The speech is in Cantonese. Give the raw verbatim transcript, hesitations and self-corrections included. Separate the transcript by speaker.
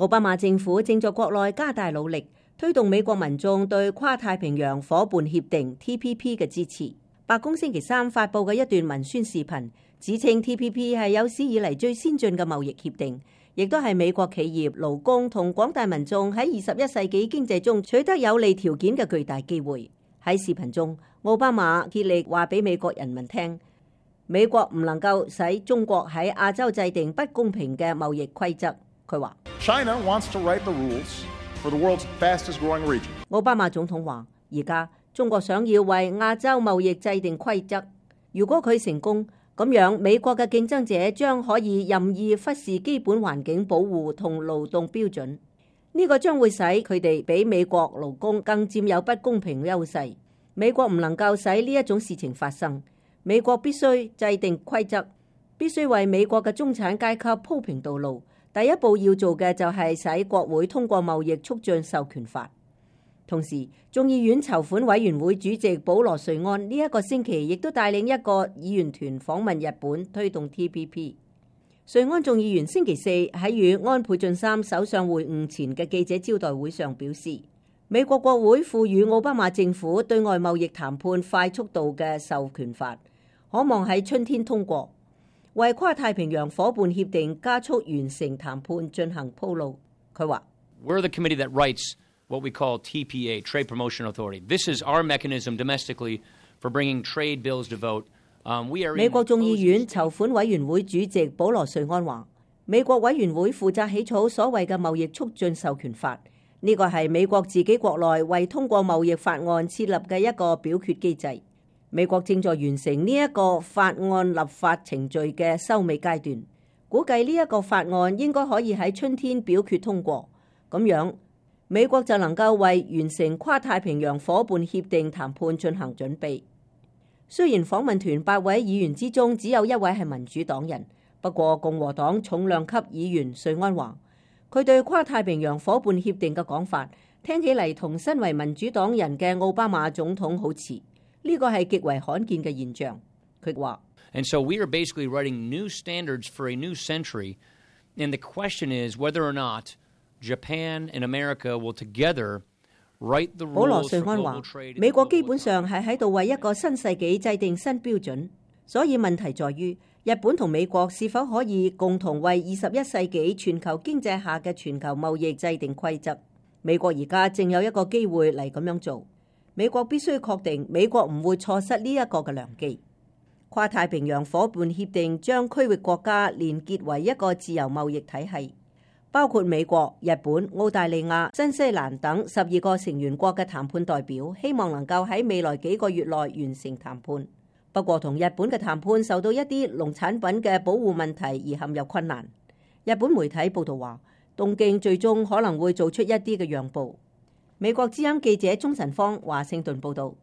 Speaker 1: 奧巴馬政府正在國內加大努力，推動美國民眾對跨太平洋夥伴協定 T P P 嘅支持。白宮星期三發布嘅一段文宣視頻，指稱 T P P 係有史以嚟最先進嘅貿易協定，亦都係美國企業、勞工同廣大民眾喺二十一世紀經濟中取得有利條件嘅巨大機會。喺視頻中，奧巴馬竭力話俾美國人民聽，美國唔能夠使中國喺亞洲制定不公平嘅貿易規則。佢話
Speaker 2: China wants to write the rules for the world's fastest growing region。
Speaker 1: 奧巴馬總統話，而家中國想要為亞洲貿易制定規則，如果佢成功，咁樣美國嘅競爭者將可以任意忽視基本環境保護同勞動標準，呢個將會使佢哋比美國勞工更佔有不公平優勢。美國唔能夠使呢一種事情發生，美國必須制定規則，必須為美國嘅中產階級鋪平道路。第一步要做嘅就係使國會通過貿易促進授權法。同時，眾議院籌款委員會主席保羅瑞安呢一個星期亦都帶領一個議員團訪問日本，推動 T P P。瑞安眾議員星期四喺與安倍晉三首相會晤前嘅記者招待會上表示，美國國會賦予奧巴馬政府對外貿易談判快速度嘅授權法，可望喺春天通過，為跨太平洋夥伴協定加速完成談判進行鋪路。佢話
Speaker 3: We're the committee that writes what we call T P A, Trade Promotion Authority. This is our mechanism domestically for bringing trade bills to vote. Um, we are
Speaker 1: 美國眾議院籌款委員會主席保羅瑞安話，美國委員會負責起草所謂嘅貿易促進授權法，呢個係美國自己國內為通過貿易法案設立嘅一個表決機制。美國正在完成呢一個法案立法程序嘅收尾階段，估計呢一個法案應該可以喺春天表決通過，咁樣美國就能夠為完成跨太平洋夥伴協定談判進行準備。雖然訪問團八位議員之中只有一位係民主黨人，不過共和黨重量級議員瑞安話，佢對跨太平洋夥伴協定嘅講法聽起嚟同身為民主黨人嘅奧巴馬總統好似，呢個係極為罕見嘅現象。佢話
Speaker 3: And so we are basically writing new standards for a new century, and the question is whether or not Japan and America will together write the rules for global trade. 保羅瑞安話，美國基本上係喺度為一個新世紀制定新標準，所以問題在於日本同美國是否可以共同為二十一世紀全球經濟下嘅全球貿易制定規則。美國而家正有一個機會嚟咁樣做，美國必須確定美國唔會錯失呢一個嘅良機。跨太平洋夥伴協定將區域國家連結為一個自由貿易體系，包括美國、日本、澳大利亞、新西蘭等十二個成員國嘅談判代表，希望能夠喺未來幾個月內完成談判。不過同日本嘅談判受到一啲農產品嘅保護問題而陷入困難。日本媒體報道話，東京最終可能會做出一啲嘅讓步。美國之音記者鍾晨芳華盛頓報道。